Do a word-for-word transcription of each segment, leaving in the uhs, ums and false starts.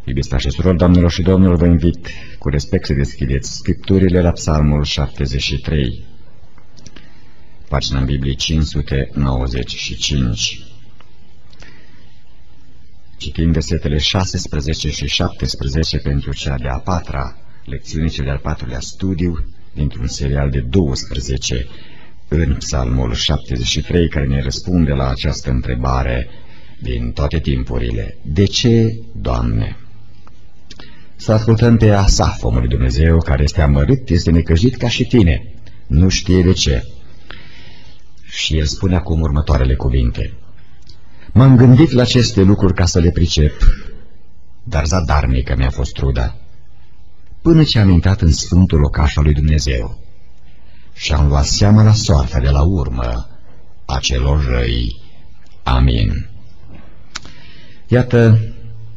Iubiți frați și surori, doamnelor și domnilor, vă invit cu respect să deschideți Scripturile la Psalmul șaptezeci și trei, pagina în Biblie cinci sute nouăzeci și cinci. Citim versetele șaisprezece și șaptesprezece pentru cea de-a patra lecțiune, cel de-al patrulea studiu, dintr-un serial de douăsprezece în Psalmul șaptezeci și trei, care ne răspunde la această întrebare din toate timpurile: de ce, Doamne? Să ascultăm pe Asaf, omul lui Dumnezeu, care este amărât, este necăjit ca și tine, nu știe de ce. Și el spune acum următoarele cuvinte: m-am gândit la aceste lucruri ca să le pricep, dar zadarnică mi-a fost truda, până ce am intrat în sfântul locaș al lui Dumnezeu și am luat seama la soarta de la urmă a celor răi. Amin. Iată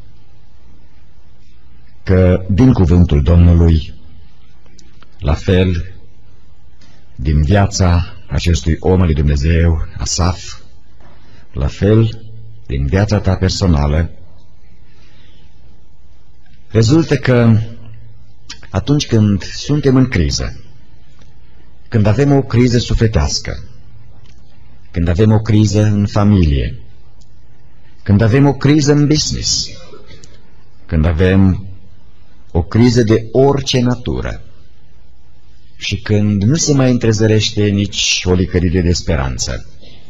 că din cuvântul Domnului, la fel din viața acestui om al lui Dumnezeu, Asaf, la fel din viața ta personală, rezultă că atunci când suntem în criză, când avem o criză sufletească, când avem o criză în familie, când avem o criză în business, când avem o criză de orice natură și când nu se mai întrezărește nici o licărire de speranță,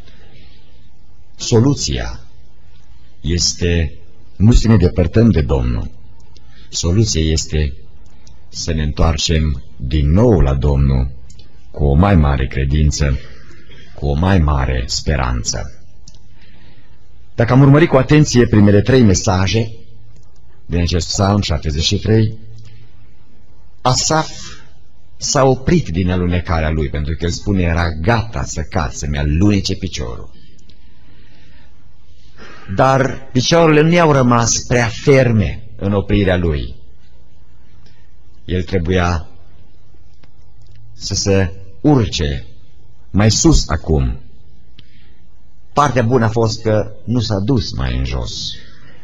soluția este nu să ne depărtăm de Domnul. Soluția este să ne întoarcem din nou la Domnul cu o mai mare credință, cu o mai mare speranță. Dacă am urmărit cu atenție primele trei mesaje din acest Psalm șaptezeci și trei, Asaf s-a oprit din alunecarea lui, pentru că el spune: era gata să cad, să-mi alunece piciorul. Dar picioarele nu i-au rămas prea ferme în oprirea lui. El trebuia să se urce mai sus acum. Partea bună a fost că nu s-a dus mai în jos.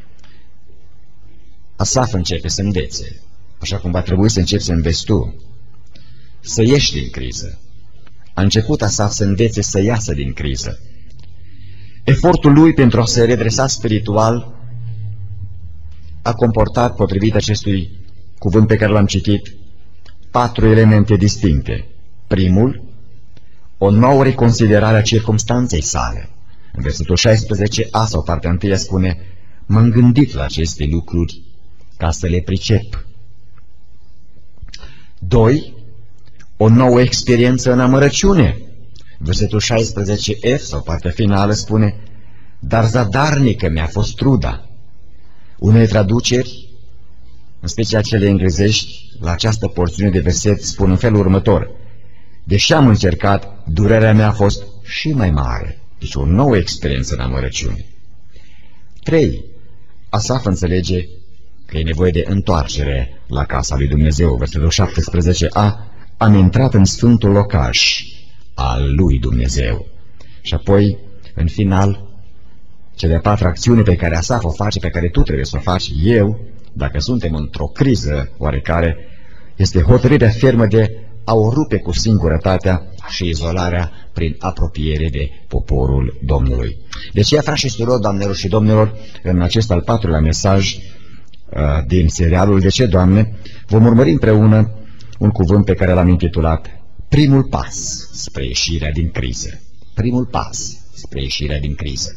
Asaf începe să învețe, așa cum va trebui să începi să înveți tu, să ieși din criză. A început Asaf să învețe să iasă din criză. Efortul lui pentru a se redresa spiritual a comportat, potrivit acestui cuvânt pe care l-am citit, patru elemente distincte. Primul, o nouă reconsiderare a circumstanței sale. În versetul șaisprezece a sau partea întâia spune: m-am gândit la aceste lucruri ca să le pricep. Doi, o nouă experiență în amărăciune. Versetul șaisprezece F sau partea finală spune: dar zadarnică mi-a fost truda. Unele traduceri, în special cele englezești, la această porțiune de verset spun în felul următor: deși am încercat, durerea mea a fost și mai mare. Deci o nouă experiență în amărăciune. Trei, Asaf înțelege că e nevoie de întoarcere la casa lui Dumnezeu. Versetul șaptesprezece a, am intrat în sfântul locaș al lui Dumnezeu. Și apoi, în final, cea de-a patra acțiune pe care Asaf o face, pe care tu trebuie să o faci, eu, dacă suntem într-o criză oarecare, este hotărârea fermă de a o rupe cu singurătatea și izolarea prin apropiere de poporul Domnului. De aceea, frați și surori, doamnelor și domnilor, în acest al patrulea mesaj uh, din serialul De ce, Doamne, vom urmări împreună un cuvânt pe care l-am intitulat primul pas spre ieșirea din criză. Primul pas spre ieșirea din criză.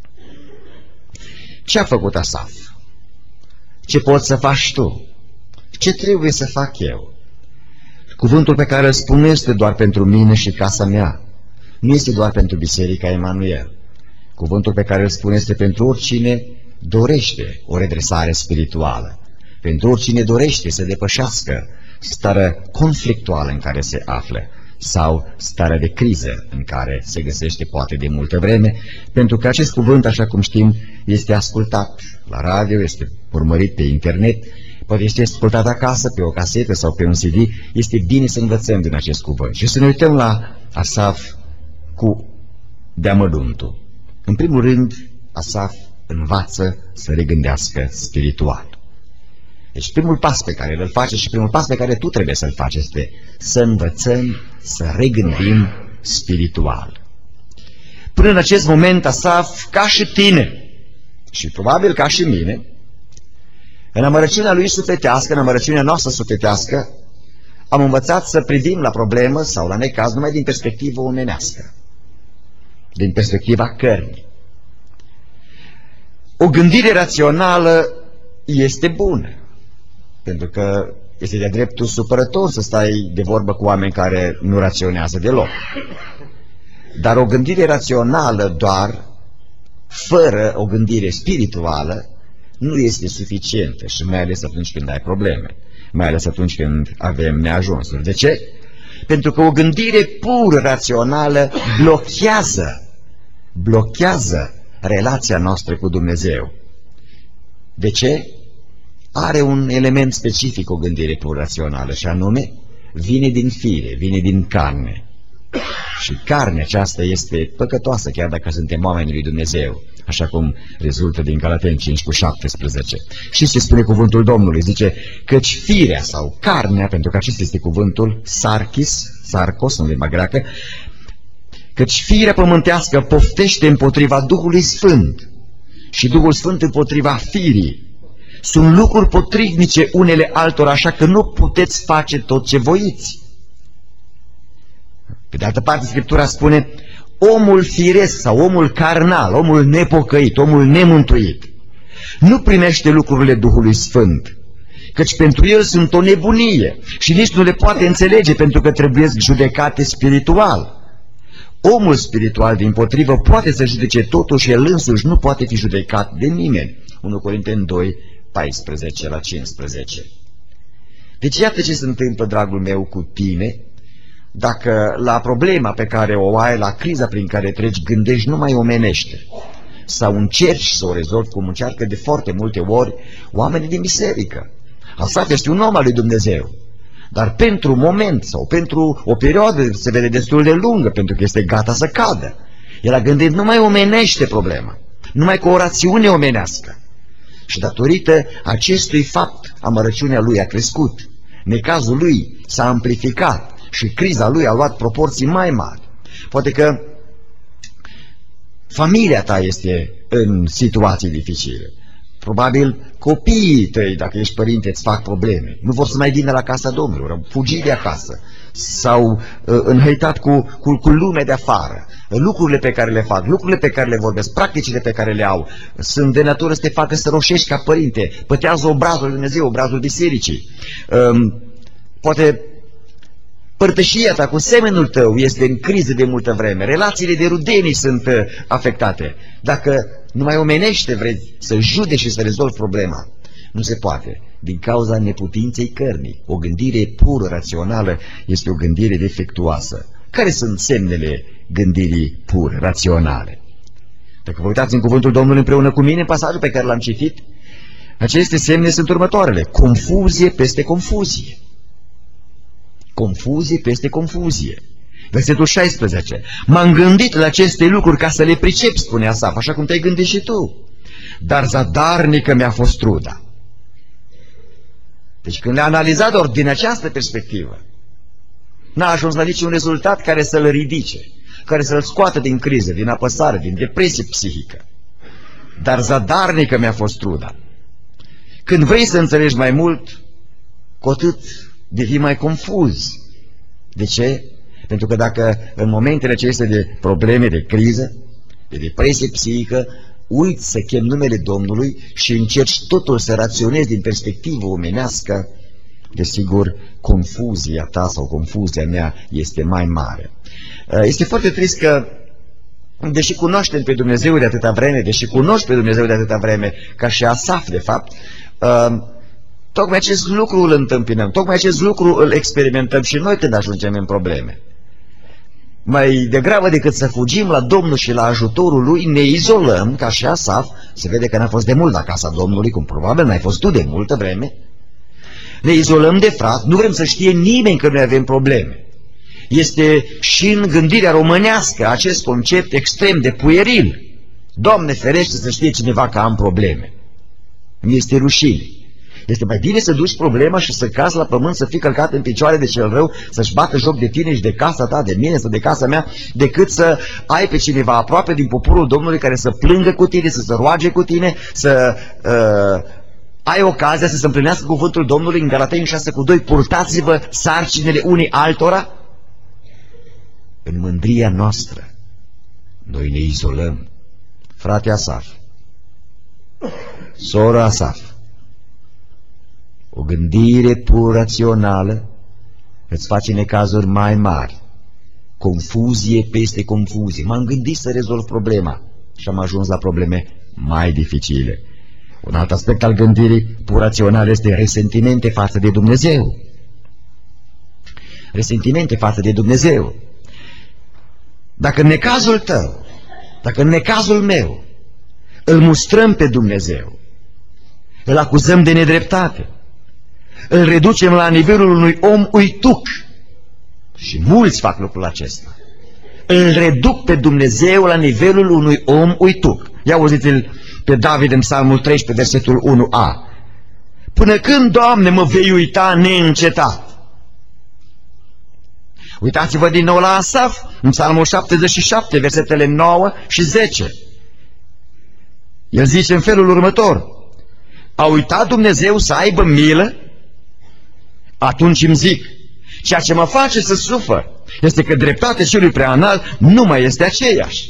Ce a făcut Asaf? Ce poți să faci tu? Ce trebuie să fac eu? Cuvântul pe care îl spun nu este doar pentru mine și casa mea. Nu este doar pentru Biserica Emanuel. Cuvântul pe care îl spun este pentru oricine dorește o redresare spirituală, pentru oricine dorește să depășească starea conflictuală în care se află sau starea de criză în care se găsește poate de multă vreme, pentru că acest cuvânt, așa cum știm, este ascultat la radio, este urmărit pe internet, poate este ascultat acasă pe o casetă sau pe un C D. Este bine să învățăm din acest cuvânt și să ne uităm la Asaf cu deamănuntul. În primul rând, Asaf învață să regândească spiritual. Deci primul pas pe care îl face și primul pas pe care tu trebuie să-l faci este să învățăm, să regândim spiritual. Până în acest moment, Asaf, ca și tine, și probabil ca și mine, în amărăciunea lui sufletească, în amărăciunea noastră sufletească, am învățat să privim la problemă sau la necaz numai din perspectivă omenească, din perspectiva cărnii. O gândire rațională este bună, pentru că este de-a dreptul supărător să stai de vorbă cu oameni care nu raționează deloc. Dar o gândire rațională doar, fără o gândire spirituală, nu este suficientă și mai ales atunci când ai probleme, mai ales atunci când avem neajunsuri. De ce? Pentru că o gândire pur rațională blochează, blochează relația noastră cu Dumnezeu. De ce? Are un element specific o gândire pur rațională și anume, vine din fire, vine din carne. Și carnea aceasta este păcătoasă chiar dacă suntem oamenii lui Dumnezeu, așa cum rezultă din Galateni cinci cu șaptesprezece. Și se spune cuvântul Domnului, zice, căci firea sau carnea, pentru că acesta este cuvântul sarchis, sarcos în limba greacă, căci firea pământească poftește împotriva Duhului Sfânt și Duhul Sfânt împotriva firii. Sunt lucruri potrivnice unele altora, așa că nu puteți face tot ce voiți. Pe de altă parte, Scriptura spune, omul firesc sau omul carnal, omul nepocăit, omul nemântuit, nu primește lucrurile Duhului Sfânt, căci pentru el sunt o nebunie și nici nu le poate înțelege pentru că trebuie judecate spiritual. Omul spiritual, dimpotrivă, poate să judece totul și el însuși nu poate fi judecat de nimeni. unu Corinteni doi, paisprezece la cincisprezece. Deci iată ce se întâmplă, dragul meu, cu tine, dacă la problema pe care o ai, la criza prin care treci, gândești numai omenește, sau încerci să o rezolvi cum încearcă de foarte multe ori oamenii din biserică. Asaf este un om al lui Dumnezeu, dar pentru un moment sau pentru o perioadă se vede destul de lungă, pentru că este gata să cadă. El a gândit numai omenește problema, numai cu o rațiune omenească. Și datorită acestui fapt, amărăciunea lui a crescut, necazul lui s-a amplificat și criza lui a luat proporții mai mari. Poate că familia ta este în situații dificile. Probabil copiii tăi, dacă ești părinte, îți fac probleme. Nu vor să mai vină la casa Domnului, au fugit de acasă. S-au uh, înhăitat cu, cu, cu lumea de afară. Lucrurile pe care le fac, lucrurile pe care le vorbesc, practicile pe care le au, sunt de natură să te facă să roșești ca părinte. Pătează obrazul lui Dumnezeu, obrazul bisericii. Um, poate părtășia ta cu semenul tău este în criză de multă vreme. Relațiile de rudenii sunt uh, afectate. Dacă numai omenește vrei să judeci și să rezolvi problema, nu se poate. Din cauza neputinței cărnii. O gândire pur rațională este o gândire defectuoasă. Care sunt semnele gândirii pur raționale? Dacă vă uitați în cuvântul Domnului împreună cu mine, în pasajul pe care l-am citit, aceste semne sunt următoarele. Confuzie peste confuzie. Confuzie peste confuzie. Versetul șaisprezece. M-am gândit la aceste lucruri ca să le pricep, spune Asaf, așa cum te-ai gândit și tu. Dar zadarnică mi-a fost truda. Deci când le-a analizat doar din această perspectivă, n-a ajuns la niciun rezultat care să-l ridice, care să-l scoată din criză, din apăsare, din depresie psihică. Dar zadarnică mi-a fost truda. Când vrei să înțelegi mai mult, cu atât devii mai confuz. De ce? Pentru că dacă în momentele acestea de probleme, de criză, de depresie psihică, uiți să chem numele Domnului și încerci totul să raționezi din perspectivă omenească, desigur, confuzia ta sau confuzia mea este mai mare. Este foarte trist că, deși cunoaștem pe Dumnezeu de atâta vreme, deși cunoști pe Dumnezeu de atâta vreme, ca și Asaf, de fapt, tocmai acest lucru îl întâmpinăm, tocmai acest lucru îl experimentăm și noi când ajungem în probleme. Mai degrabă decât să fugim la Domnul și la ajutorul Lui, ne izolăm, ca și Asaf. Se vede că n-a fost de mult la casa Domnului, cum probabil n-ai fost tu de multă vreme. Ne izolăm de frat, nu vrem să știe nimeni că noi avem probleme. Este și în gândirea românească acest concept extrem de pueril. Doamne ferește să știe cineva că am probleme. Mi este rușine. Este mai bine să duci problema și să cazi la pământ, să fii călcat în picioare de cel rău, să-și bată joc de tine și de casa ta, de mine sau de casa mea, decât să ai pe cineva aproape din poporul Domnului care să plângă cu tine, să se roage cu tine, să uh, ai ocazia să se împlinească cuvântul Domnului în Galateni șase cu doi, purtați-vă sarcinile unii altora. În mândria noastră noi ne izolăm. Frate Asaf, soră Asaf, o gândire pur rațională îți face necazuri mai mari, confuzie peste confuzie. M-am gândit să rezolv problema și am ajuns la probleme mai dificile. Un alt aspect al gândirii pur raționale este resentimente față de Dumnezeu. Resentimente față de Dumnezeu. Dacă în necazul tău, dacă în necazul meu, îl mustrăm pe Dumnezeu, îl acuzăm de nedreptate, îl reducem la nivelul unui om uituc, și mulți fac lucrul acesta, îl reduc pe Dumnezeu la nivelul unui om uituc. Ia auziți-l pe David în Psalmul treisprezece, versetul unu a. Până când, Doamne, mă vei uita neîncetat? Uitați-vă din nou la Asaf, în Psalmul șaptezeci și șapte, versetele nouă și zece. El zice în felul următor: a uitat Dumnezeu să aibă milă? Atunci îmi zic, ceea ce mă face să sufăr este că dreptatea celui preanalt nu mai este aceeași.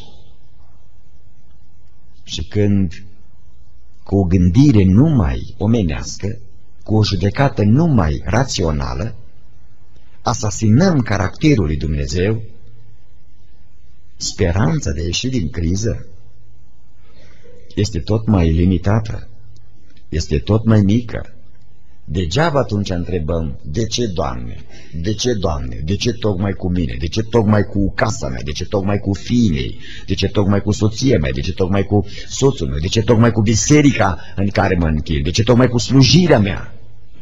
Și când, cu o gândire numai omenească, cu o judecată numai rațională, asasinăm caracterul lui Dumnezeu, speranța de a ieși din criză este tot mai limitată, este tot mai mică. Degeaba atunci întrebăm, de ce, Doamne? De ce, Doamne? De ce tocmai cu mine? De ce tocmai cu casa mea? De ce tocmai cu fiii mei? De ce tocmai cu soția mea? De ce tocmai cu soțul meu? De ce tocmai cu biserica în care mă închin? De ce tocmai cu slujirea mea?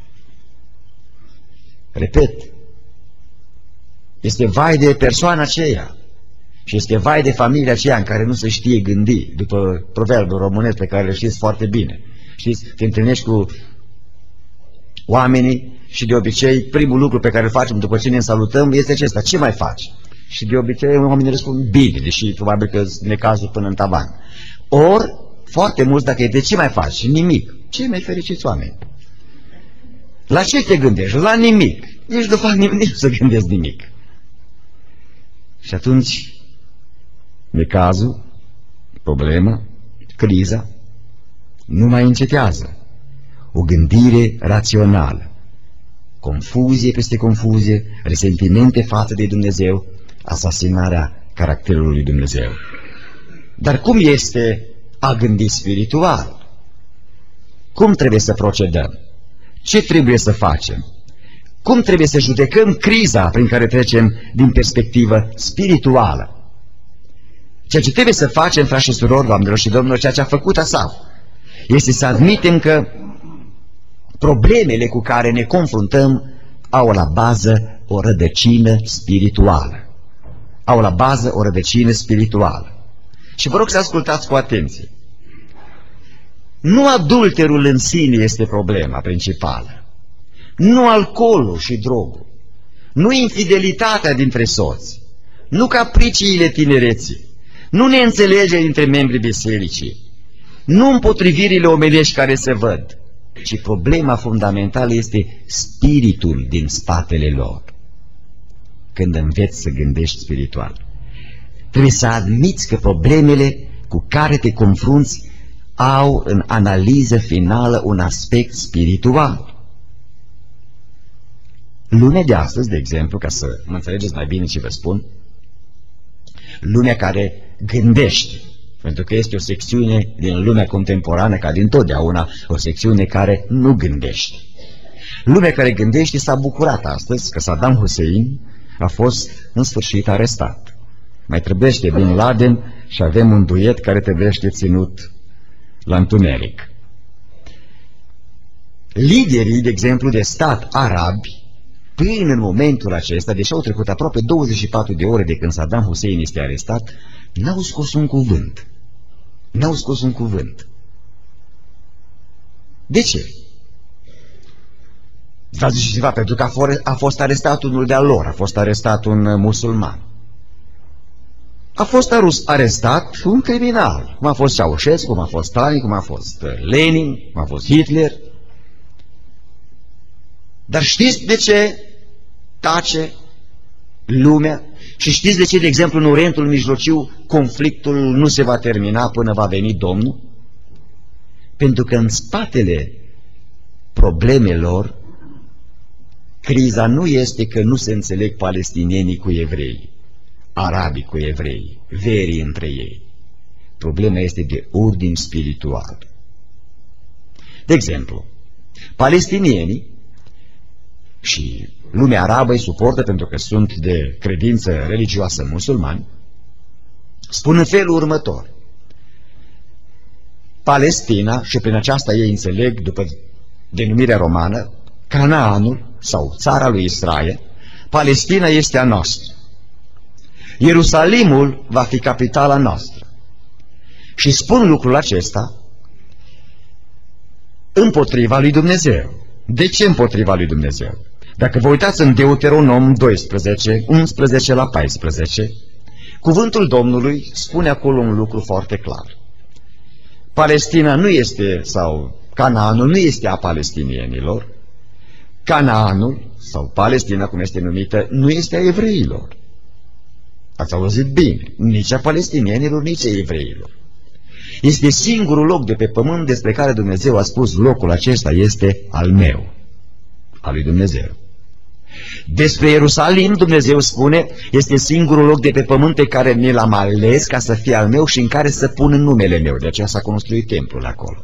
Repet, este vai de persoana aceea și este vai de familia aceea în care nu se știe gândi, după proverbul românesc pe care le știți foarte bine. Știți, te întâlnești cu oamenii și de obicei primul lucru pe care îl facem după ce ne salutăm este acesta: ce mai faci? Și de obicei oamenii răspund bine, deși probabil că sunt necazul până în tavan. Ori, foarte mulți, dacă e de ce mai faci? Nimic. Cei mai fericiți oameni. La ce te gândești? La nimic. Nici nu fac nimic, nici să gândesc nimic. Și atunci, necazul, problema, criza, nu mai încetează. O gândire rațională, confuzie peste confuzie, resentimente față de Dumnezeu, asasinarea caracterului lui Dumnezeu. Dar cum este a gândi spiritual? Cum trebuie să procedăm? Ce trebuie să facem? Cum trebuie să judecăm criza prin care trecem din perspectivă spirituală? Ceea ce trebuie să facem, frați și surori, doamnelor și domnilor, ceea ce a făcut Asaf, este să admitem că problemele cu care ne confruntăm au la bază o rădăcină spirituală. Au la bază o rădăcină spirituală. Și vă rog să ascultați cu atenție. Nu adulterul în sine este problema principală. Nu alcoolul și drogul. Nu infidelitatea dintre soți. Nu capriciile tinereții. Nu neînțelegerea dintre membrii bisericii. Nu împotrivirile omenești care se văd, ci problema fundamentală este spiritul din spatele lor. Când înveți să gândești spiritual, trebuie să admiți că problemele cu care te confrunți au în analiză finală un aspect spiritual. Lumea de astăzi, de exemplu, ca să mă înțelegeți mai bine ce vă spun, lumea care gândește, pentru că este o secțiune din lumea contemporană, ca dintotdeauna, o secțiune care nu gândește. Lumea care gândește s-a bucurat astăzi că Saddam Hussein a fost în sfârșit arestat. Mai trebuiește Bin Laden și avem un duet care trebuiește ținut la întuneric. Liderii, de exemplu, de stat arabi, până în momentul acesta, deși au trecut aproape douăzeci și patru de ore de când Saddam Hussein este arestat, n-au scos un cuvânt. N-au scos un cuvânt. De ce? Va zice ceva, pentru că a, for, a fost arestat unul de-al lor, a fost arestat un musulman. A fost arestat un criminal, cum a fost Ceaușescu, cum a fost Stalin, cum a fost Lenin, cum a fost Hitler. Dar știți de ce tace lumea? Și știți de ce, de exemplu, în Orientul Mijlociu conflictul nu se va termina până va veni Domnul? Pentru că în spatele problemelor, criza nu este că nu se înțeleg palestinienii cu evreii, arabii cu evreii, verii între ei. Problema este de ordin spiritual. De exemplu, palestinienii și lumea arabă îi suportă pentru că sunt de credință religioasă musulmani, spun în felul următor: Palestina, și prin aceasta ei înțeleg, după denumirea romană, Canaanul sau țara lui Israel, Palestina este a noastră. Ierusalimul va fi capitala noastră. Și spun lucrul acesta împotriva lui Dumnezeu. De ce împotriva lui Dumnezeu? Dacă vă uitați în Deuteronom doisprezece, unsprezece la paisprezece, cuvântul Domnului spune acolo un lucru foarte clar. Palestina nu este, sau Canaanul nu este a palestinienilor, Canaanul, sau Palestina, cum este numită, nu este a evreilor. Ați auzit bine, nici a palestinienilor, nici a evreilor. Este singurul loc de pe pământ despre care Dumnezeu a spus: locul acesta este al meu, al lui Dumnezeu. Despre Ierusalim Dumnezeu spune: este singurul loc de pe pământ pe care mi l-am ales ca să fie al meu și în care să pun numele meu. De aceea s-a construit templul acolo.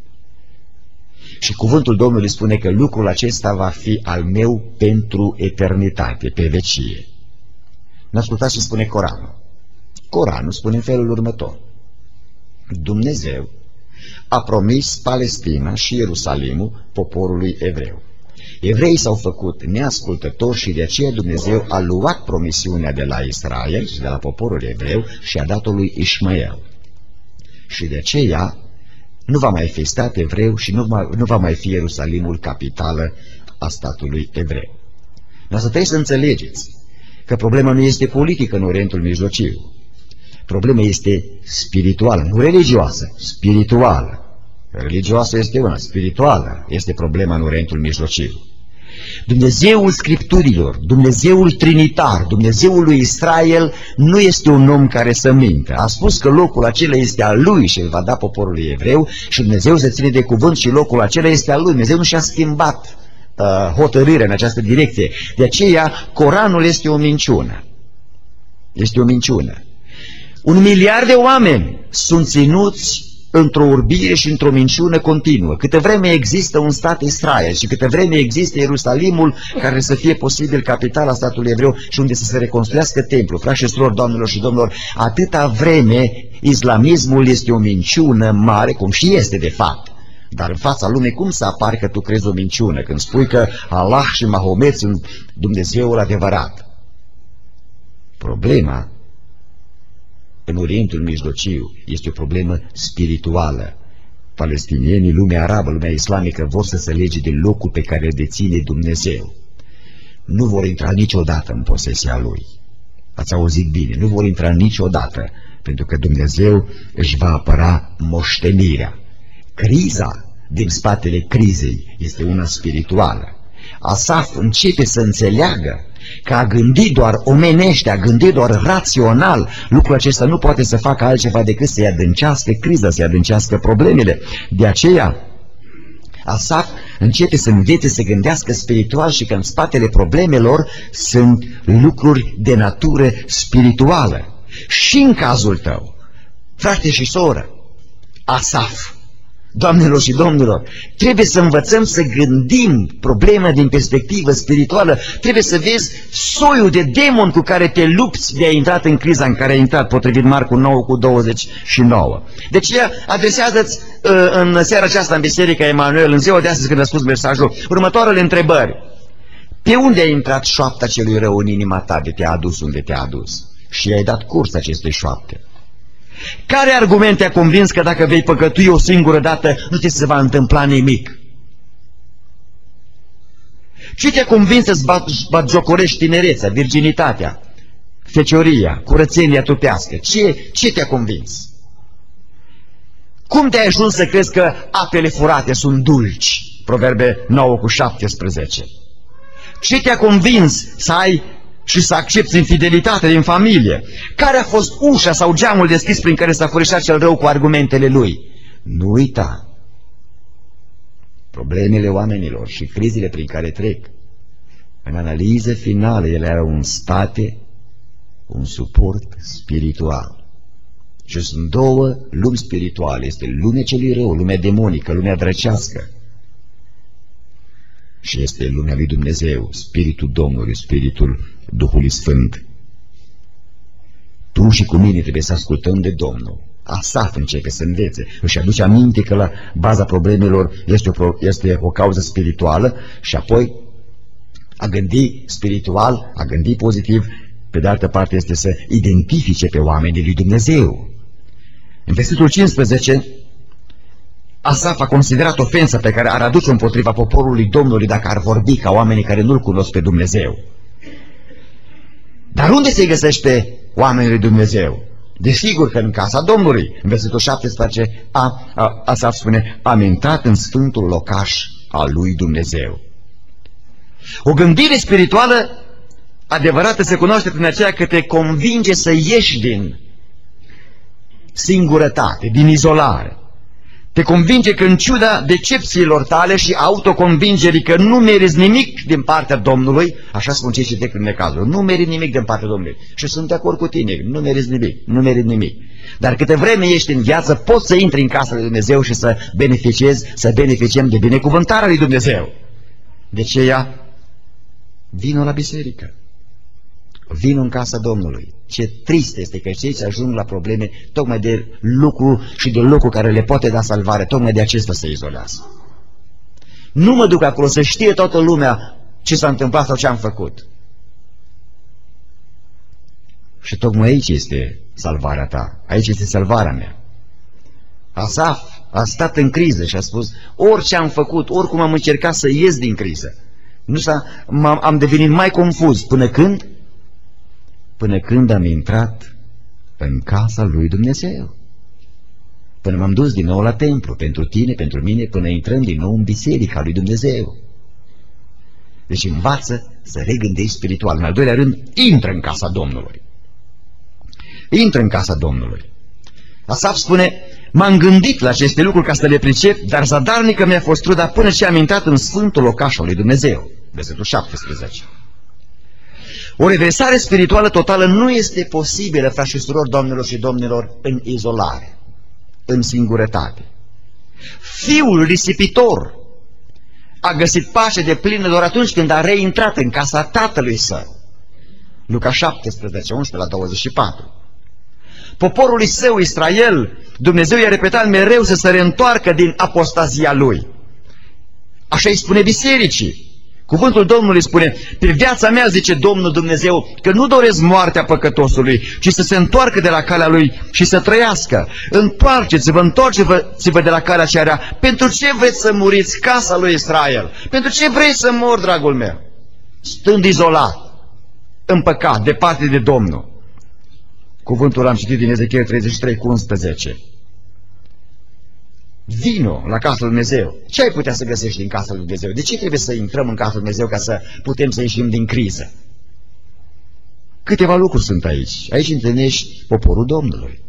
Și cuvântul Domnului spune că lucrul acesta va fi al meu pentru eternitate, pe vecie. N-ascultați ce spune Coranul. Coranul spune în felul următor: Dumnezeu a promis Palestina și Ierusalimul poporului evreu. Evreii s-au făcut neascultători și de aceea Dumnezeu a luat promisiunea de la Israel și de la poporul evreu și a dat-o lui Ismael. Și de aceea nu va mai fi stat evreu și nu va, nu va mai fi Ierusalimul capitală a statului evreu. Dar să trebuie să înțelegeți că problema nu este politică în Orientul Mijlociu. Problema este spirituală, nu religioasă, spirituală. Religioasă este una, spirituală este problema în Orientul Mijlociu. Dumnezeul Scripturilor, Dumnezeul Trinitar, Dumnezeul lui Israel nu este un om care să mintă. A spus că locul acela este al lui și îl va da poporului evreu și Dumnezeu se ține de cuvânt și locul acela este al lui. Dumnezeu nu și-a schimbat uh, hotărârea în această direcție. De aceea Coranul este o minciună. Este o minciună. Un miliard de oameni sunt ținuți într-o urbire și într-o minciună continuă. Câte vreme există un stat Israel și câte vreme există Ierusalimul, care să fie posibil capitala statului evreu și unde să se reconstruiască templul, frați și surori, doamnelor și domnilor, atâta vreme islamismul este o minciună mare, cum și este de fapt. Dar în fața lumii cum să apare că tu crezi o minciună când spui că Allah și Mahomet sunt Dumnezeul adevărat? Problema în Orientul Mijlociu este o problemă spirituală. Palestinienii, lumea arabă, lumea islamică vor să se lege de locul pe care îl deține Dumnezeu. Nu vor intra niciodată în posesia lui. Ați auzit bine, nu vor intra niciodată, pentru că Dumnezeu își va apăra moștenirea. Criza din spatele crizei este una spirituală. Asaf începe să înțeleagă că a gândit doar omenește, a gândit doar rațional, lucrul acesta nu poate să facă altceva decât să-i adâncească criza, să-i adâncească problemele. De aceea, Asaf începe să învețe să gândească spiritual și că în spatele problemelor sunt lucruri de natură spirituală. Și în cazul tău, frate și soră, Asaf, doamnelor și domnilor, trebuie să învățăm să gândim problema din perspectivă spirituală. Trebuie să vezi soiul de demon cu care te lupți de a intrat în criza în care ai intrat, potrivit Marcu nouă cu douăzeci și nouă. Deci adresează-ți uh, în seara aceasta în Biserica Emanuel, în ziua de astăzi când a spus mesajul, următoarele întrebări. Pe unde a intrat șoapta celui rău în inima ta de te-a adus unde te-a adus? Și ai dat curs acestei șoapte. Care argument te-a convins că dacă vei păcătui o singură dată, nu ți se va întâmpla nimic? Ce te-a convins să-ți batjocorești tinerețea, virginitatea, fecioria, curățenia trupească? Ce, ce te-a convins? Cum te-ai ajuns să crezi că apele furate sunt dulci? Proverbe nouă cu șaptesprezece. Ce te-a convins să ai și să accepți infidelitate din familie? Care a fost ușa sau geamul deschis prin care s-a furișat cel rău cu argumentele lui? Nu uita. Problemele oamenilor și crizele prin care trec, în analiză finală, ele au un spate, un suport spiritual. Și sunt două lumi spirituale. Este lumea celui rău, lumea demonică, lumea drăcească. Și este lumea lui Dumnezeu, Spiritul Domnului, Spiritul Duhului Sfânt. Tu și cu mine trebuie să ascultăm de Domnul. Asaf începe să învețe, își aduce aminte că la baza problemelor este o, este o cauză spirituală și apoi a gândi spiritual, a gândi pozitiv, pe de altă parte este să identifice pe oamenii lui Dumnezeu. În versetul cincisprezece, Asaf a considerat ofensa pe care ar aduce împotriva poporului Domnului dacă ar vorbi ca oamenii care nu-L cunosc pe Dumnezeu. Dar unde se găsește oamenii lui Dumnezeu? Desigur că în casa Domnului. În versetul șaptesprezece, a, a, Asaf spune: am intrat în sfântul locaș al lui Dumnezeu. O gândire spirituală adevărată se cunoaște prin aceea că te convinge să ieși din singurătate, din izolare. Te convinge că în ciuda decepțiilor tale și autoconvingerii că nu meriți nimic din partea Domnului, așa spun cei ce trec prin necazuri, nu meriți nimic din partea Domnului. Și sunt de acord cu tine, nu meriți nimic, nu meriți nimic. Dar câte vreme ești în viață, poți să intri în casa lui Dumnezeu și să beneficiezi, să beneficiem de binecuvântarea lui Dumnezeu. De aceea, vino la biserică. Vino în casa Domnului. Ce trist este că cei ce ajung la probleme tocmai de lucru și de lucru care le poate da salvare, tocmai de acesta se izolează. Nu mă duc acolo să știe toată lumea ce s-a întâmplat sau ce am făcut. Și tocmai aici este salvarea ta. Aici este salvarea mea. Asaf a stat în criză și a spus: orice am făcut, oricum am încercat să ies din criză, nu s-a, am devenit mai confuz. Până când? Până când am intrat în casa lui Dumnezeu. Până m-am dus din nou la templu, pentru tine, pentru mine, până intrăm din nou în biserica lui Dumnezeu. Deci învață să regândești spiritual. În al doilea rând, intră în casa Domnului. Intră în casa Domnului. Asaf spune: m-am gândit la aceste lucruri ca să le pricep, dar zadarnică mi-a fost truda până ce am intrat în sfântul locaș al lui Dumnezeu. Versetul șaptesprezece. O reversare spirituală totală nu este posibilă, frați și surori, doamnelor și domnilor, în izolare, în singurătate. Fiul risipitor a găsit pace de plină doar atunci când a reintrat în casa tatălui său. Luca șaptesprezece, unsprezece la douăzeci și patru. Poporului său, Israel, Dumnezeu i-a repetat mereu să se reîntoarcă din apostazia lui. Așa îi spune bisericii. Cuvântul Domnului spune: pe viața mea, zice Domnul Dumnezeu, că nu doresc moartea păcătosului, ci să se întoarcă de la calea lui și să trăiască. Întoarceți-vă, întoarceți-vă de la calea cea rea. Pentru ce vreți să muriți, casa lui Israel? Pentru ce vrei să mor, dragul meu? Stând izolat, în păcat, departe de Domnul. Cuvântul l-am citit din Ezechiel treizeci și trei cu unsprezece. Vino la casa lui Dumnezeu. Ce ai putea să găsești din casa lui Dumnezeu? De ce trebuie să intrăm în casa lui Dumnezeu ca să putem să ieșim din criză? Câteva lucruri sunt aici. Aici întâlnești poporul Domnului.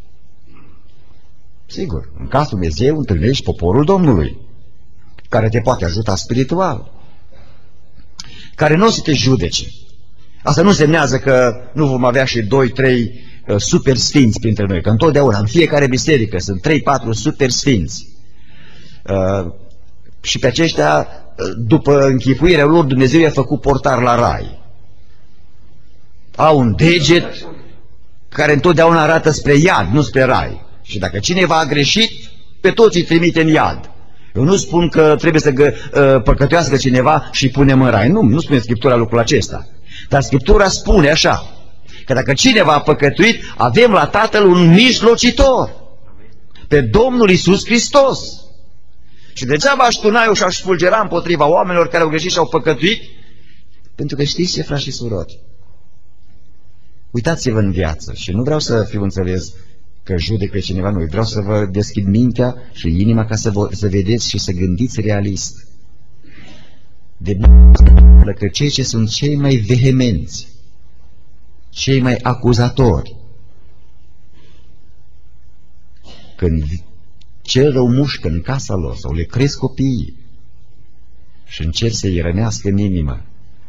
Sigur, în casa lui Dumnezeu întâlnești poporul Domnului, care te poate ajuta spiritual, care nu o să te judece. Asta nu semnează că nu vom avea și doi, trei uh, super sfinți printre noi, că întotdeauna, în fiecare biserică, sunt trei, patru super sfinți. Uh, și pe aceștia, uh, după închipuirea lor, Dumnezeu i-a făcut portar la rai. Au un deget care întotdeauna arată spre iad, nu spre rai. Și dacă cineva a greșit, pe toți îi trimite în iad. Eu nu spun că trebuie să gă, uh, păcătuiască cineva și punem în rai. Nu, nu spune Scriptura lucrul acesta. Dar Scriptura spune așa, că dacă cineva a păcătuit, avem la Tatăl un mijlocitor, pe Domnul Iisus Hristos. Și degeaba aș tuna eu și aș fulgera împotriva oamenilor care au greșit și au păcătuit, pentru că știți ce, frați și surori? Uitați-vă în viață și nu vreau să fiu înțeles că judec pe cineva, nu, vreau să vă deschid mintea și inima ca să, vă, să vedeți și să gândiți realist. De bună că cei ce sunt cei mai vehemenți, cei mai acuzatori, când cel rău mușcă în casa lor sau le cresc copiii și încep să-i rănească în inimă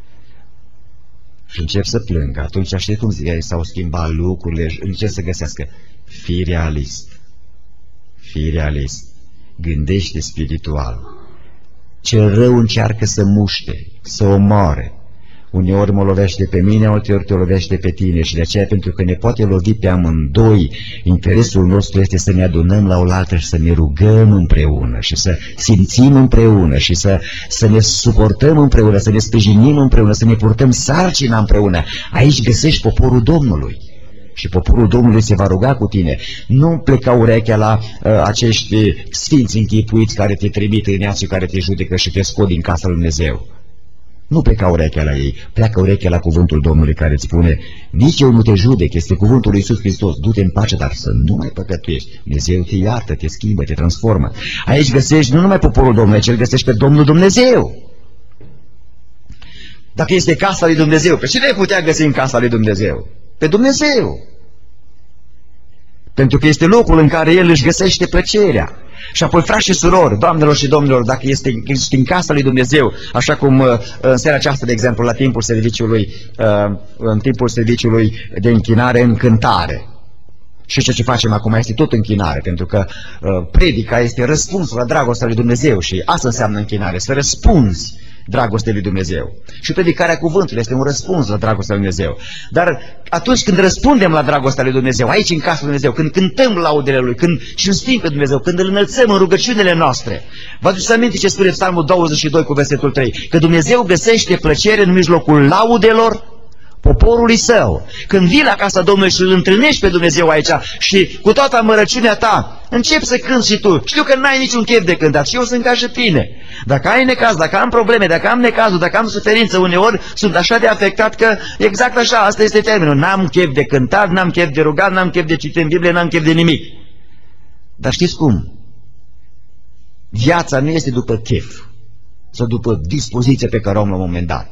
și încep să plângă, atunci știi cum zic, s-au schimbat lucrurile, încep să găsească. Fii realist, fii realist, gândește spiritual. Cel rău încearcă să muște, să omoare. Uneori mă lovește pe mine, alteori te lovește pe tine și de aceea, pentru că ne poate lovi pe amândoi, interesul nostru este să ne adunăm la oaltă și să ne rugăm împreună și să simțim împreună și să, să ne suportăm împreună, să ne sprijinim împreună, să ne purtăm sarcina împreună. Aici găsești poporul Domnului. Și poporul Domnului se va ruga cu tine. Nu pleca urechea la uh, acești sfinți închipuiți care te trimit în ea și care te judecă și te scot din casa lui Dumnezeu. Nu pleca urechea la ei, pleacă urechea la cuvântul Domnului care îți spune: nici eu nu te judec, este cuvântul lui Iisus Hristos, du-te în pace, dar să nu mai păcătuiești. Dumnezeu te iartă, te schimbă, te transformă. Aici găsești nu numai poporul Domnului, ci îl găsești pe Domnul Dumnezeu. Dacă este casa lui Dumnezeu, pe cine ai putea găsi în casa lui Dumnezeu? Pe Dumnezeu. Pentru că este locul în care El își găsește plăcerea. Și apoi, frați și surori, doamnelor și domnilor, dacă este în casa lui Dumnezeu, așa cum în seara aceasta, de exemplu, la timpul serviciului, în timpul serviciului de închinare, în cântare. Și ce ce facem acum este tot închinare, pentru că predica este răspunsul la dragostea lui Dumnezeu și asta înseamnă închinare, să răspunzi dragostea lui Dumnezeu. Și predicarea cuvântului este un răspuns la dragostea lui Dumnezeu. Dar atunci când răspundem la dragostea lui Dumnezeu, aici în casa lui Dumnezeu, când cântăm laudele Lui, când cinstim pe Dumnezeu, când îl înălțăm în rugăciunile noastre, vă aduceți aminte ce spune Psalmul douăzeci și doi cu versetul trei? Că Dumnezeu găsește plăcere în mijlocul laudelor poporului Său. Când vii la casa Domnului și îl întâlnești pe Dumnezeu aici și cu toată amărăciunea ta începi să cânti și tu. Știu că n-ai niciun chef de cântat și eu sunt ca și tine. Dacă ai necaz, dacă am probleme, dacă am necazul, dacă am suferință, uneori sunt așa de afectat că exact așa, asta este termenul. N-am chef de cântat, n-am chef de rugat, n-am chef de citit în Biblie, n-am chef de nimic. Dar știți cum? Viața nu este după chef sau după dispoziția pe care o am la un moment dat.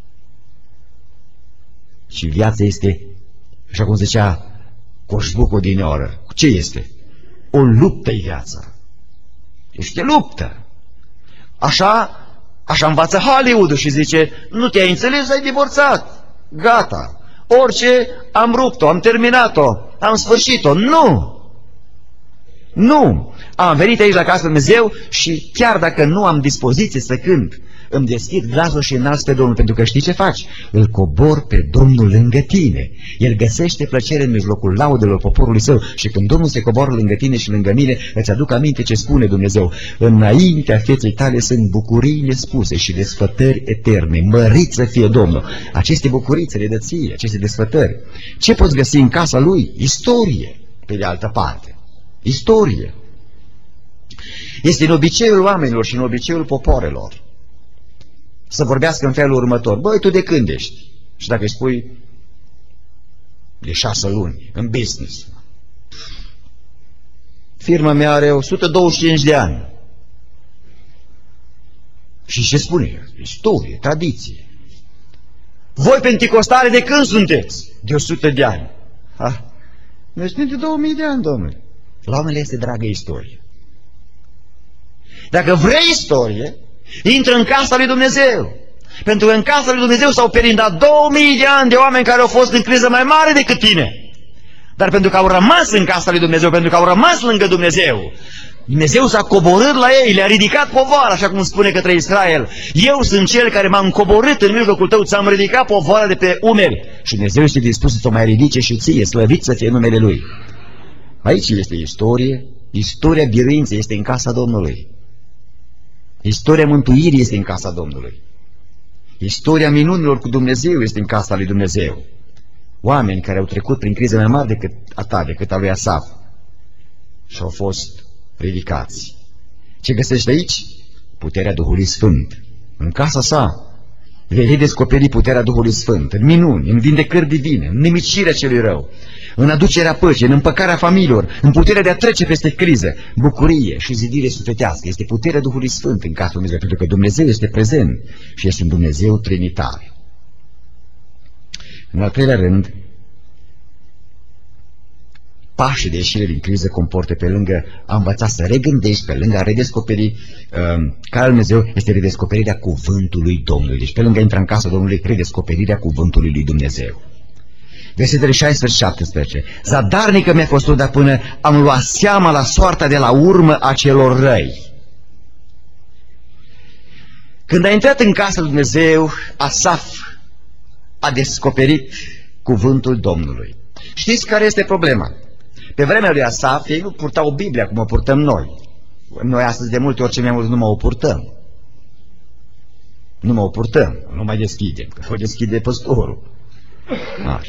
Și viața este, așa cum zicea Coșbucul din oră, ce este? O luptă-i viața. Este luptă. Așa, așa învață Hollywood-ul și zice: nu te-ai înțeles, ai divorțat. Gata. Orice, am rupt-o, am terminat-o, am sfârșit-o. Nu! Nu! Am venit aici la casa lui Dumnezeu și chiar dacă nu am dispoziție să cânt, îmi deschid glasul și înalț pe Domnul, pentru că știi ce faci? Îl cobor pe Domnul lângă tine. El găsește plăcere în mijlocul laudelor poporului Său și când Domnul se coboară lângă tine și lângă mine, îți aduc aminte ce spune Dumnezeu: înaintea feței tale sunt bucurii nespuse și desfătări eterne. Mărit să fie Domnul! Aceste bucurii ți le dă ție, aceste desfătări. Ce poți găsi în casa Lui? Istorie, pe de altă parte. Istorie. Este în obiceiul oamenilor și în obiceiul poporelor să vorbească în felul următor: băi, tu de când ești? Și dacă îi spui: de șase luni, în business. Firma mea are o sută douăzeci și cinci de ani. Și ce spune? Istorie, tradiție. Voi penticostale de când sunteți? De o sută de ani. Ha? Noi suntem de două mii de ani, domnule. La oameni este dragă istorie. Dacă vrei istorie, intră în casa lui Dumnezeu. Pentru că în casa lui Dumnezeu s-au perindat două mii de ani de oameni care au fost în criză mai mare decât tine. Dar pentru că au rămas în casa lui Dumnezeu, pentru că au rămas lângă Dumnezeu, Dumnezeu s-a coborât la ei, le-a ridicat povoara, așa cum spune către Israel: eu sunt cel care m-am coborât în mijlocul tău, ți-am ridicat povoara de pe umeri. Și Dumnezeu este dispus să o mai ridice și ție, slăvit să fie numele Lui. Aici este istorie. Istoria biruinței este în casa Domnului. Istoria mântuirii este în casa Domnului. Istoria minunilor cu Dumnezeu este în casa lui Dumnezeu. Oameni care au trecut prin crize mai mari decât a ta, decât a lui Asaf, și au fost ridicați. Ce găsește aici? Puterea Duhului Sfânt. În casa sa vei descoperi puterea Duhului Sfânt, în minuni, în vindecări divine, în nimicirea celui rău, în aducerea păcii, în împăcarea familiilor, în puterea de a trece peste criză, bucurie și zidire sufletească. Este puterea Duhului Sfânt în casa Dumnezeu, pentru că Dumnezeu este prezent și este un Dumnezeu trinitar. În al treilea rând, pașii de ieșire din criză comportă, pe lângă a învăța să regândești, pe lângă a redescoperi uh, care Dumnezeu, este redescoperirea cuvântului Domnului. Deci pe lângă a intra în casa Domnului, redescoperirea cuvântului lui Dumnezeu. Versetele șaisprezece șaptesprezece. Zadarnică mi-a fost truda până am luat seama la soarta de la urmă a celor răi. Când a intrat în casa lui Dumnezeu, Asaf a descoperit cuvântul Domnului. Știți care este problema? Pe vremea lui Asaf, ei nu purtau Biblia cum o purtăm noi. Noi astăzi de multe ori ce mai mult nu mă o purtăm. Nu mă o purtăm, nu mai deschidem, că o deschide păstorul. Așa.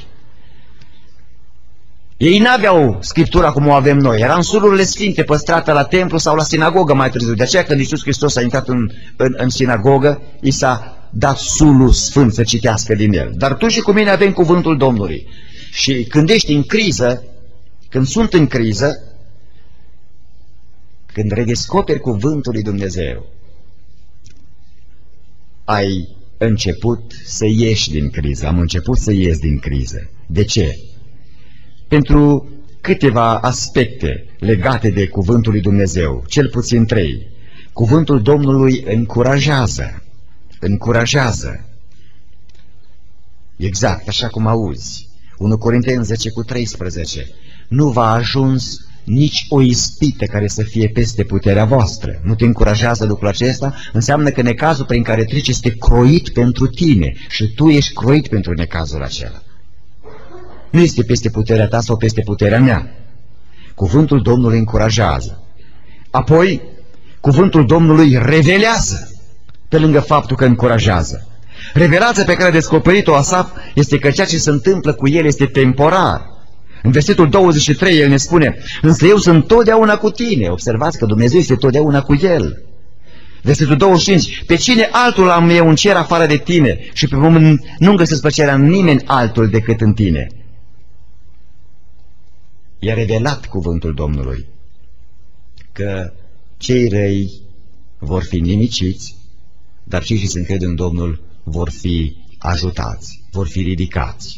Ei n-aveau Scriptura cum o avem noi. Era în sulurile sfinte păstrată la templu sau la sinagogă mai târziu. De aceea când Iisus Hristos a intrat în, în, în sinagogă, i s-a dat sulul sfânt să citească din el. Dar tu și cu mine avem cuvântul Domnului. Și când ești în criză, când sunt în criză, când redescoperi cuvântul lui Dumnezeu, ai început să ieși din criză. Am început să ies din criză. De ce? Pentru câteva aspecte legate de cuvântul lui Dumnezeu, cel puțin trei. Cuvântul Domnului încurajează, încurajează. Exact, așa cum auzi. unu Corinteni zece cu treisprezece. Nu v-a ajuns nici o ispită care să fie peste puterea voastră. Nu te încurajează lucrul acesta? Înseamnă că necazul prin care treci este croit pentru tine și tu ești croit pentru necazul acela. Nu este peste puterea ta sau peste puterea mea. Cuvântul Domnului încurajează. Apoi, cuvântul Domnului revelează, pe lângă faptul că încurajează. Revelația pe care a descoperit-o Asaf este că ceea ce se întâmplă cu el este temporar. În versetul douăzeci și trei el ne spune: însă eu sunt totdeauna cu tine. Observați că Dumnezeu este totdeauna cu el. Versetul douăzeci și cinci. Pe cine altul am eu în cer afară de tine și pe pământ nu găsesc plăcerea în nimeni altul decât în tine. I-a revelat cuvântul Domnului că cei răi vor fi nimiciți, dar cei ce se încred în Domnul vor fi ajutați, vor fi ridicați.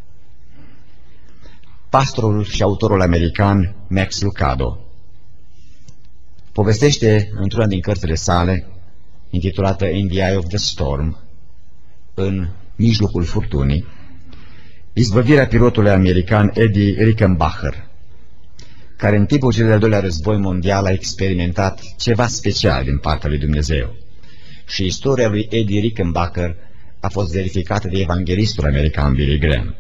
Pastorul și autorul american Max Lucado povestește într-una din cărțile sale, intitulată In the Eye of the Storm, în mijlocul furtunii, izbăvirea pilotului american Eddie Rickenbacker, care în timpul celui de-al doilea război mondial a experimentat ceva special din partea lui Dumnezeu. Și istoria lui Eddie Rickenbacker a fost verificată de evanghelistul american Billy Graham.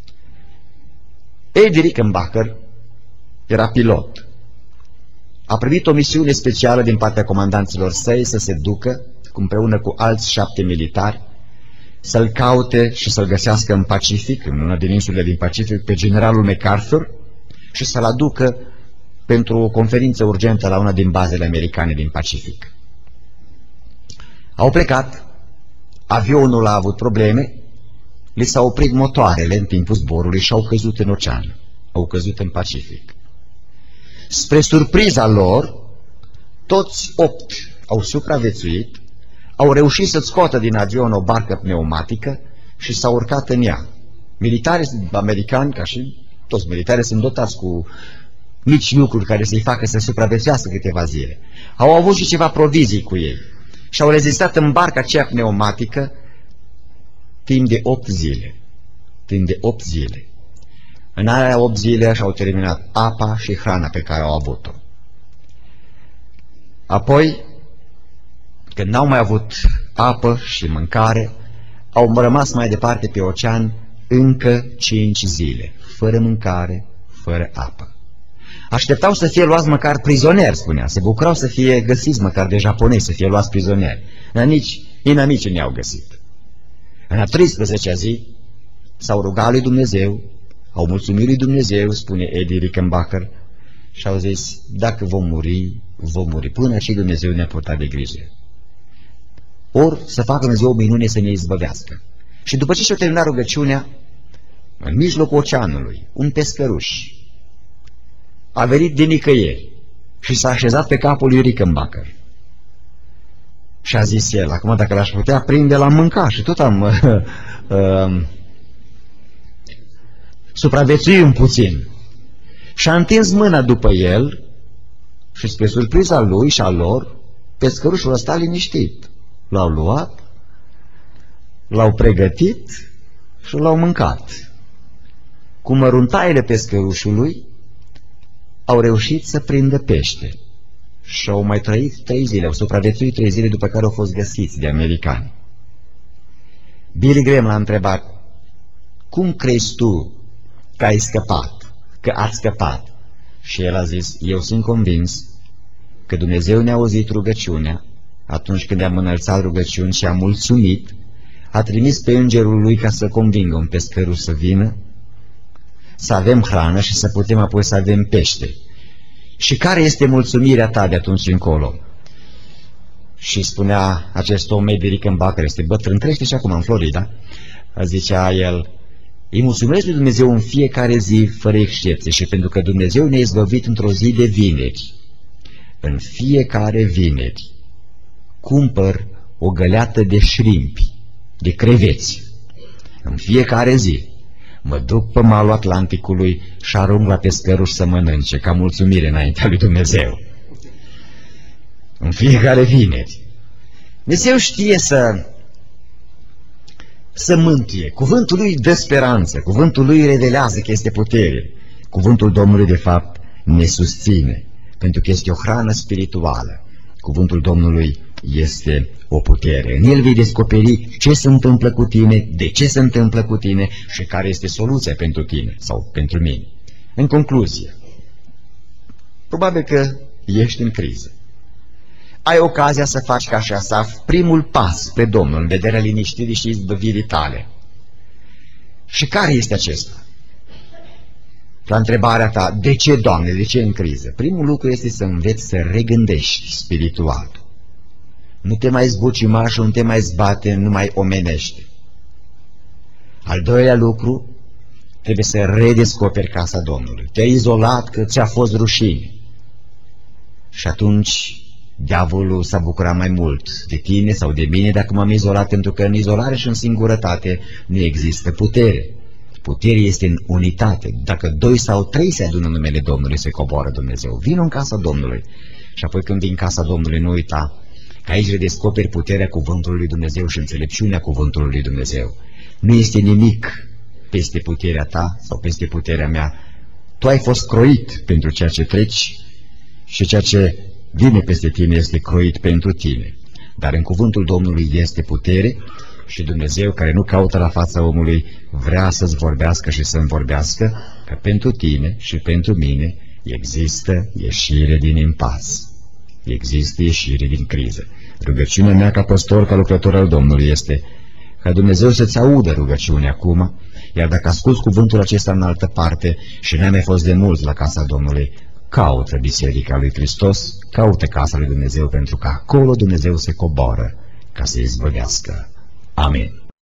Eddie Rickenbacker era pilot. A primit o misiune specială din partea comandanților săi să se ducă, împreună cu alți șapte militari, să-l caute și să-l găsească în Pacific, în una din insulele din Pacific, pe generalul MacArthur și să-l aducă pentru o conferință urgentă la una din bazele americane din Pacific. Au plecat, avionul a avut probleme, li s-au oprit motoarele în timpul zborului și au căzut în ocean, au căzut în Pacific. Spre surpriza lor, toți opt au supraviețuit, au reușit să scoată din avion o barcă pneumatică și s-au urcat în ea. Militarii americani, ca și toți militarii, sunt dotați cu mici lucruri care să-i facă să supraviețuiască câteva zile. Au avut și ceva provizii cu ei și au rezistat în barca aceea pneumatică timp de opt zile. Timp de opt zile. În alea opt zile și-au terminat apa și hrana pe care au avut-o. Apoi, când n-au mai avut apă și mâncare, au rămas mai departe pe ocean încă cinci zile, fără mâncare, fără apă. Așteptau să fie luați măcar prizonieri, spunea, se bucurau să fie găsiți măcar de japonezi, să fie luați prizonieri, dar nici inamicii ne-au găsit. În a treisprezecea zi s-au rugat lui Dumnezeu, au mulțumit lui Dumnezeu, spune Eddie Rickenbacker, și au zis: dacă vom muri, vom muri, până și Dumnezeu ne-a purtat de grijă. Ori să facă Dumnezeu o minune să ne izbăvească. Și după ce și-a terminat rugăciunea, în mijlocul oceanului, un pescăruș a venit din nicăieri și s-a așezat pe capul lui Rickenbacker. Și a zis el, acum dacă l-aș putea prinde, l-am mâncat și tot am uh, uh, supraviețuit puțin. Și a întins mâna după el și spre surpriza lui și a lor, pescărușul ăsta liniștit. L-au luat, l-au pregătit și l-au mâncat. Cu măruntaiele pescărușului au reușit să prindă pește și au mai trăit trei zile, au supraviețuit trei zile după care au fost găsiți de americani. Billy Graham l-a întrebat, cum crezi tu că ai scăpat, că ați scăpat? Și el a zis, eu sunt convins că Dumnezeu ne-a auzit rugăciunea atunci când am înălțat rugăciuni și am mulțumit, a trimis pe îngerul lui ca să convingă un pescăruș să vină, să avem hrană și să putem apoi să avem pește. Și care este mulțumirea ta de atunci încolo? Și spunea acest om, Eddie Rickenbacker, este bătrân, trăiește și acum în Florida, zicea el, îi mulțumesc lui Dumnezeu în fiecare zi, fără excepție, și pentru că Dumnezeu ne-a izbăvit într-o zi de vineri. În fiecare vineri cumpăr o găleată de șrimpi, de creveți. În fiecare zi mă duc pe malul Atlanticului și arunc la pescăruș să mănânce, ca mulțumire înaintea lui Dumnezeu. În fiecare vineri. Dumnezeu știe să, să mântuie. Cuvântul lui dă speranță, cuvântul lui revelează că este putere. Cuvântul Domnului, de fapt, ne susține, pentru că este o hrană spirituală. Cuvântul Domnului este o putere. În el vei descoperi ce se întâmplă cu tine, de ce se întâmplă cu tine și care este soluția pentru tine sau pentru mine. În concluzie, probabil că ești în criză. Ai ocazia să faci ca și Asaf primul pas spre Domnul în vederea liniștirii și izbăvirii tale. Și care este acesta? La întrebarea ta, de ce, Doamne, de ce în criză? Primul lucru este să înveți să regândești spiritual. Nu te mai zbucima și nu te mai zbate, nu mai omenește. Al doilea lucru, trebuie să redescoperi casa Domnului. Te-ai izolat că ți-a fost rușine. Și atunci diavolul s-a bucurat mai mult de tine sau de mine dacă m-am izolat, pentru că în izolare și în singurătate nu există putere. Puterea este în unitate. Dacă doi sau trei se adună în numele Domnului, se coboară Dumnezeu. Vino în casa Domnului. Și apoi când vin în casa Domnului, nu uita că aici redescoperi puterea cuvântului lui Dumnezeu și înțelepciunea cuvântului lui Dumnezeu. Nu este nimic peste puterea ta sau peste puterea mea. Tu ai fost croit pentru ceea ce treci și ceea ce vine peste tine este croit pentru tine. Dar în cuvântul Domnului este putere și Dumnezeu, care nu caută la fața omului, vrea să-ți vorbească și să-mi vorbească că pentru tine și pentru mine există ieșire din impas. Există ieșire din criză. Rugăciunea mea ca păstor, ca lucrător al Domnului este ca Dumnezeu să-ți audă rugăciunea acum, iar dacă asculți cuvântul acesta în altă parte și n-ai mai fost de mult la casa Domnului, caută Biserica lui Hristos, caută casa lui Dumnezeu, pentru că acolo Dumnezeu se coboară ca să izbăvească. Amin.